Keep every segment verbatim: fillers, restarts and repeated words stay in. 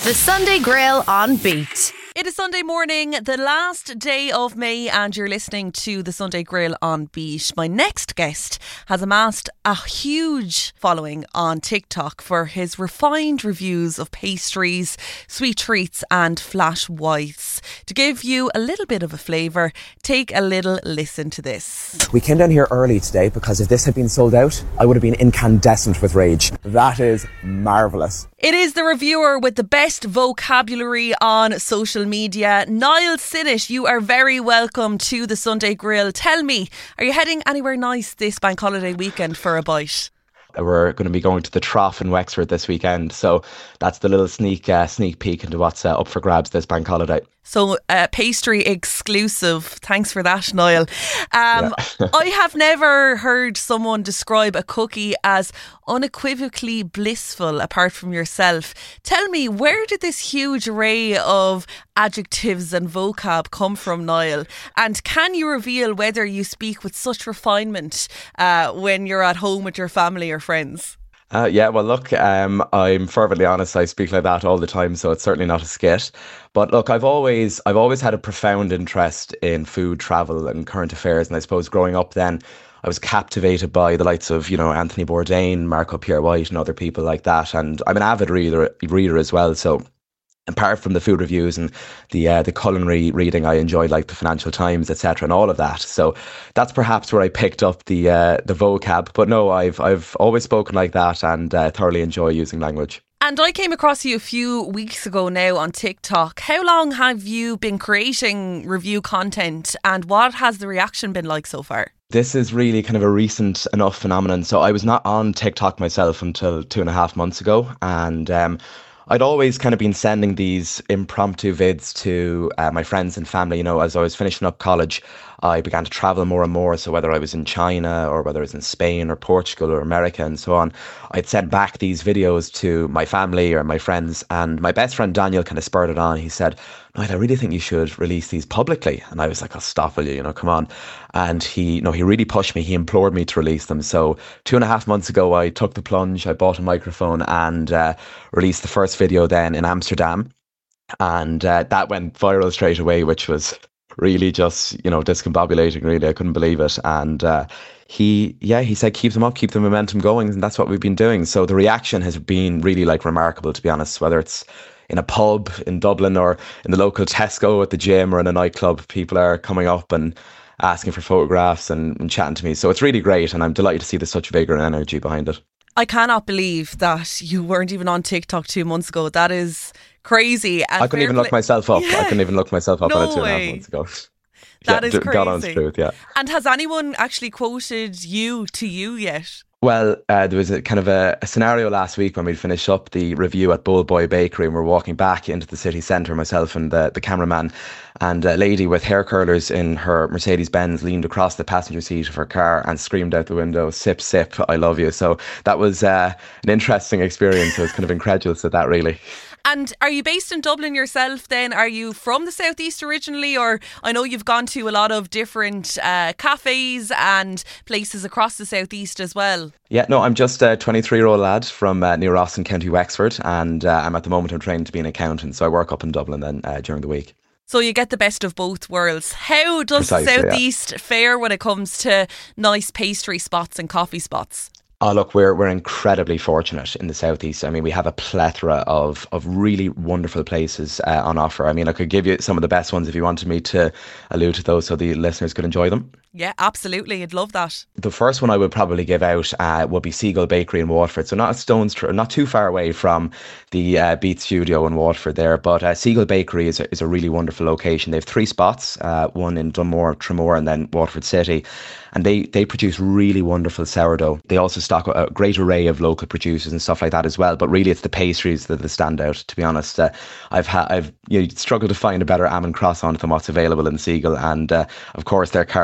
The Sunday Grill on Beat. It is Sunday morning, the last day of May, and you're listening to the Sunday Grill on Beat. My next guest has amassed a huge following on TikTok for his refined reviews of pastries, sweet treats and flat whites. To give you a little bit of a flavour, take a little listen to this. We came down here early today because if this had been sold out, I would have been incandescent with rage. That is marvellous. It is the reviewer with the best vocabulary on social media, Niall Sinnott. You are very welcome to the Sunday Grill. Tell me, are you heading anywhere nice this bank holiday weekend for a bite? We're going to be going to the Trough in Wexford this weekend, so that's the little sneak uh, sneak peek into what's uh, up for grabs this bank holiday. So uh, pastry exclusive. Thanks for that, Niall. Um, yeah. I have never heard someone describe a cookie as unequivocally blissful apart from yourself. Tell me, where did this huge array of adjectives and vocab come from, Niall? And can you reveal whether you speak with such refinement uh, when you're at home with your family or friends? Uh, yeah, well, look, um, I'm fervently honest. I speak like that all the time, so it's certainly not a skit. But look, I've always, I've always had a profound interest in food, travel, and current affairs. And I suppose growing up, then I was captivated by the likes of, you know, Anthony Bourdain, Marco Pierre White, and other people like that. And I'm an avid reader, reader as well. So apart from the food reviews and the uh, the culinary reading, I enjoyed like the Financial Times, et cetera, and all of that. So that's perhaps where I picked up the uh, the vocab. But no, I've I've always spoken like that and uh, thoroughly enjoy using language. And I came across you a few weeks ago now on TikTok. How long have you been creating review content, and what has the reaction been like so far? This is really kind of a recent enough phenomenon. So I was not on TikTok myself until two and a half months ago, and um, I'd always kind of been sending these impromptu vids to uh, my friends and family. You know, as I was finishing up college, I began to travel more and more. So whether I was in China or whether I was in Spain or Portugal or America and so on, I'd send back these videos to my family or my friends. And my best friend Daniel kind of spurred it on. He said, "Niall, I really think you should release these publicly." And I was like, "I'll stop, will you? You know, come on." And he, no, he really pushed me. He implored me to release them. So two and a half months ago, I took the plunge. I bought a microphone and uh, released the first video then in Amsterdam. And uh, that went viral straight away, which was really just, you know, discombobulating, really. I couldn't believe it. And uh, he, yeah, he said, keep them up, keep the momentum going. And that's what we've been doing. So the reaction has been really like remarkable, to be honest, whether it's in a pub in Dublin or in the local Tesco at the gym or in a nightclub. People are coming up and asking for photographs and, and chatting to me. So it's really great. And I'm delighted to see there's such vigour and energy behind it. I cannot believe that you weren't even on TikTok two months ago. That is crazy. And I couldn't even look myself up. Yeah. I couldn't even look myself up no on it two and a way. half months ago. That yeah, is crazy. God honest truth, yeah. And has anyone actually quoted you to you yet? Well, uh, there was a kind of a, a scenario last week when we finished up the review at Bull Boy Bakery and we're walking back into the city centre, myself and the, the cameraman, and a lady with hair curlers in her Mercedes-Benz leaned across the passenger seat of her car and screamed out the window, "Sip, sip, I love you." So that was uh, an interesting experience. I was kind of incredulous at that, really. And are you based in Dublin yourself then? Are you from the southeast originally? Or I know you've gone to a lot of different uh, cafes and places across the southeast as well. Yeah, no, I'm just a twenty-three-year-old lad from uh, near Ross in County Wexford, and uh, I'm at the moment I'm training to be an accountant, so I work up in Dublin then uh, during the week. So you get the best of both worlds. How does Precisely, the southeast yeah. fare when it comes to nice pastry spots and coffee spots? Oh, look, we're we're incredibly fortunate in the southeast. I mean, we have a plethora of of really wonderful places uh, on offer. I mean, I could give you some of the best ones if you wanted me to allude to those so the listeners could enjoy them. Yeah, absolutely. I'd love that. The first one I would probably give out uh, would be Seagull Bakery in Waterford. So not a stone's throw, not too far away from the uh, Beat Studio in Waterford there. But uh, Seagull Bakery is a, is a really wonderful location. They have three spots, uh, one in Dunmore, Tramore and then Waterford City. And they, they produce really wonderful sourdough. They also stock a great array of local producers and stuff like that as well. But really it's the pastries that, that stand out, to be honest. Uh, I've ha- I've you know, struggled to find a better almond croissant than what's available in Seagull. And uh, of course their caramel square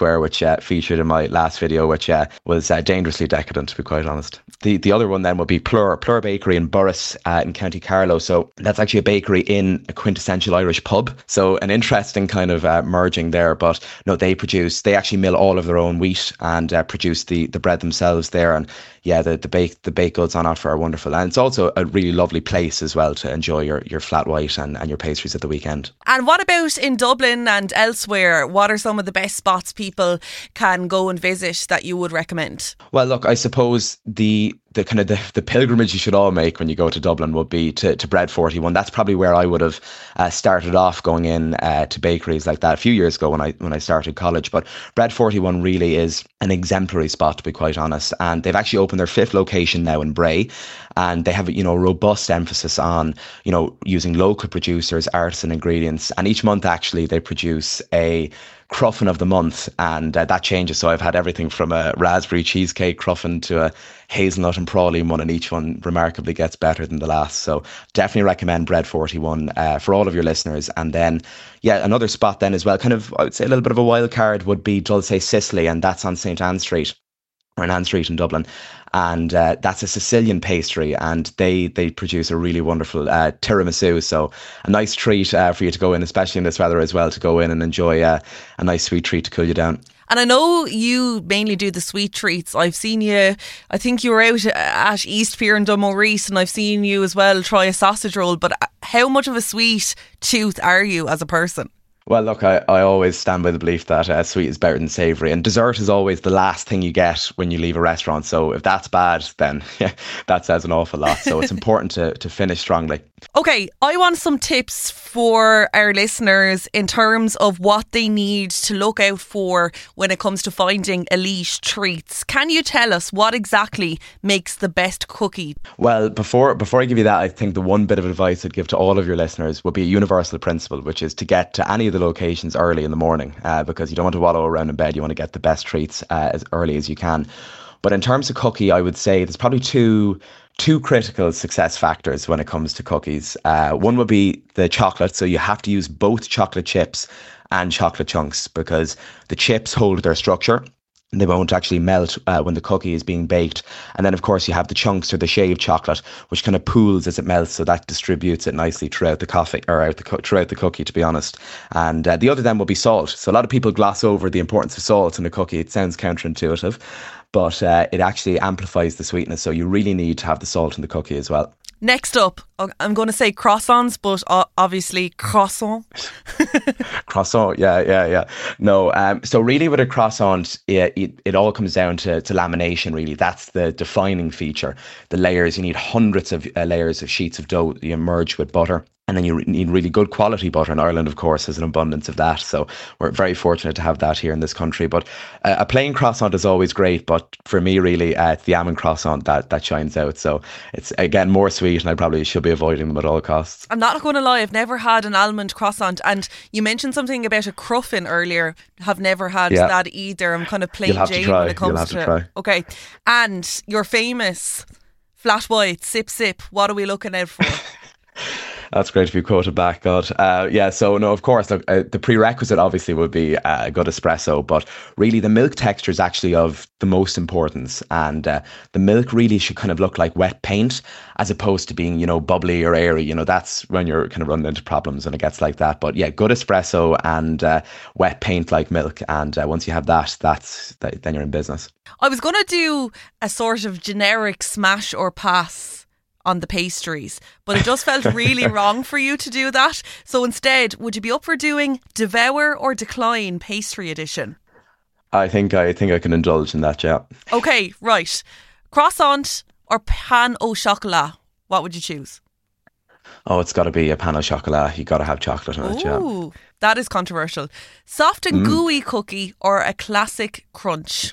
Square, which uh, featured in my last video, which uh, was uh, dangerously decadent, to be quite honest. The the other one then would be Plur, Plur Bakery in Burris uh, in County Carlow. So that's actually a bakery in a quintessential Irish pub. So an interesting kind of uh, merging there. But no, they produce, they actually mill all of their own wheat and uh, produce the, the bread themselves there. And yeah, the the bake the baked goods on offer are wonderful. And it's also a really lovely place as well to enjoy your, your flat white and, and your pastries at the weekend. And what about in Dublin and elsewhere? What are some of the best spots people can go and visit that you would recommend? Well, look, I suppose the the kind of the, the pilgrimage you should all make when you go to Dublin would be to, to Bread forty-one. That's probably where I would have uh, started off, going in uh, to bakeries like that a few years ago when I when I started college. But Bread forty-one really is an exemplary spot, to be quite honest. And they've actually opened their fifth location now in Bray, and they have, you know, a robust emphasis on, you know, using local producers, artisan ingredients. And each month actually they produce a Cruffin of the month, and uh, that changes. So I've had everything from a raspberry cheesecake Cruffin to a hazelnut and praline one, and each one remarkably gets better than the last. So definitely recommend Bread forty-one uh, for all of your listeners. And then, yeah, another spot then as well, kind of, I would say a little bit of a wild card, would be Dulce Sicily, and that's on Saint Anne Street, or in Anne Street in Dublin. And uh, that's a Sicilian pastry, and they they produce a really wonderful uh, tiramisu. So a nice treat uh, for you to go in, especially in this weather as well, to go in and enjoy uh, a nice sweet treat to cool you down. And I know you mainly do the sweet treats. I've seen you, I think you were out at East Pier in Dunmore-Rees, and I've seen you as well try a sausage roll. But how much of a sweet tooth are you as a person? Well, look, I, I always stand by the belief that uh, sweet is better than savoury, and dessert is always the last thing you get when you leave a restaurant. So if that's bad, then yeah, that says an awful lot. So it's important to, to finish strongly. Okay, I want some tips for our listeners in terms of what they need to look out for when it comes to finding elite treats. Can you tell us what exactly makes the best cookie? Well, before before I give you that, I think the one bit of advice I'd give to all of your listeners would be a universal principle, which is to get to any of the locations early in the morning, uh, because you don't want to wallow around in bed. You want to get the best treats uh, as early as you can. But in terms of cookie, I would say there's probably two two critical success factors when it comes to cookies. Uh, one would be the chocolate. So you have to use both chocolate chips and chocolate chunks, because the chips hold their structure. They won't actually melt uh, when the cookie is being baked. And then, of course, you have the chunks or the shaved chocolate, which kind of pools as it melts. So that distributes it nicely throughout the coffee or out the co- throughout the cookie, to be honest. And uh, the other then will be salt. So a lot of people gloss over the importance of salt in a cookie. It sounds counterintuitive, but uh, it actually amplifies the sweetness. So you really need to have the salt in the cookie as well. Next up, I'm going to say croissants, but obviously croissant. Croissant, yeah, yeah, yeah. No, um, so really with a croissant, it, it, it all comes down to, to lamination, really. That's the defining feature. The layers, you need hundreds of uh, layers of sheets of dough you merge with butter. And then you need really good quality butter. In Ireland, of course, has an abundance of that. So we're very fortunate to have that here in this country. But uh, a plain croissant is always great. But for me, really, uh, it's the almond croissant that, that shines out. So it's, again, more sweet, and I probably should be avoiding them at all costs. I'm not going to lie, I've never had an almond croissant. And you mentioned something about a cruffin earlier. Have never had yeah. that either. I'm kind of plain You'll have Jane to try. when it comes You'll have to, to try. Okay. And your famous flat white, sip, sip. What are we looking out for? That's great if you quoted back, God. Uh, yeah, so no, of course, look, uh, the prerequisite obviously would be uh, a good espresso, but really the milk texture is actually of the most importance. And uh, the milk really should kind of look like wet paint, as opposed to being, you know, bubbly or airy. You know, that's when you're kind of running into problems when it gets like that. But yeah, good espresso and uh, wet paint like milk. And uh, once you have that, that's that, then you're in business. I was going to do a sort of generic smash or pass on the pastries, but it just felt really wrong for you to do that. So instead, would you be up for doing Devour or Decline Pastry Edition? I think I think I can indulge in that, yeah. Okay, right. Croissant or pan au chocolat? What would you choose? Oh, it's got to be a pan au chocolat. You got to have chocolate in it, yeah. Ooh, that is controversial. Soft and mm. gooey cookie or a classic crunch?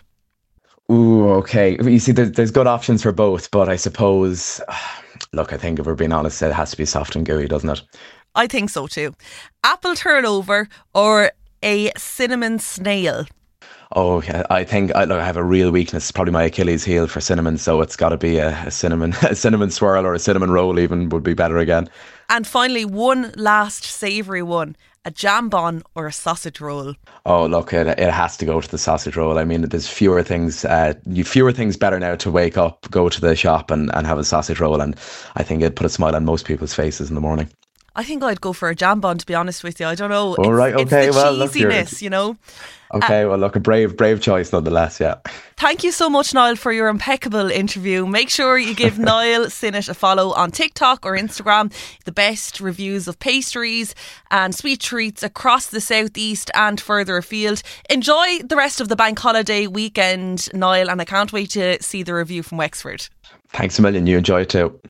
Ooh, okay. You see, there's, there's good options for both, but I suppose, look, I think if we're being honest, it has to be soft and gooey, doesn't it? I think so too. Apple turnover or a cinnamon snail? Oh, yeah, I think I, look, I have a real weakness, probably my Achilles heel for cinnamon, so it's got to be a, a cinnamon a cinnamon swirl or a cinnamon roll even would be better again. And finally, one last savoury one. a jam bun or a sausage roll? Oh, look, it, it has to go to the sausage roll. I mean, there's fewer things, uh, you fewer things better now to wake up, go to the shop and, and have a sausage roll. And I think it'd put a smile on most people's faces in the morning. I think I'd go for a jam bun, to be honest with you. I don't know. All right, okay, it's the well, look, cheesiness, you know. Okay, uh, well, look, a brave, brave choice nonetheless, yeah. Thank you so much, Niall, for your impeccable interview. Make sure you give Niall Sinnott a follow on TikTok or Instagram. The best reviews of pastries and sweet treats across the southeast and further afield. Enjoy the rest of the bank holiday weekend, Niall, and I can't wait to see the review from Wexford. Thanks a million. You enjoy it too.